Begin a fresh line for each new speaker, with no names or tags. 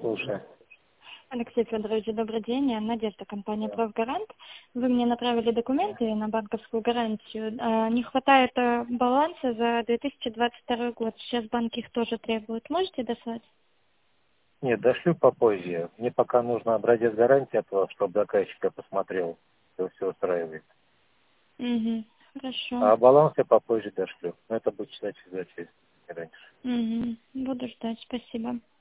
слушаю.
Алексей Федорович, добрый день. Я Надежда, компания «Правгарант». Вы мне направили документы на банковскую гарантию. Не хватает баланса за 2022 год. Сейчас банки их тоже требуют. Можете дослать?
Нет, дошлю попозже. Мне пока нужно образец гарантии от вас, чтобы заказчик я посмотрел, все устраивает.
Угу. Хорошо.
А баланс я попозже дошлю. Но это будет читать обязательно, не раньше.
Угу. Буду ждать. Спасибо.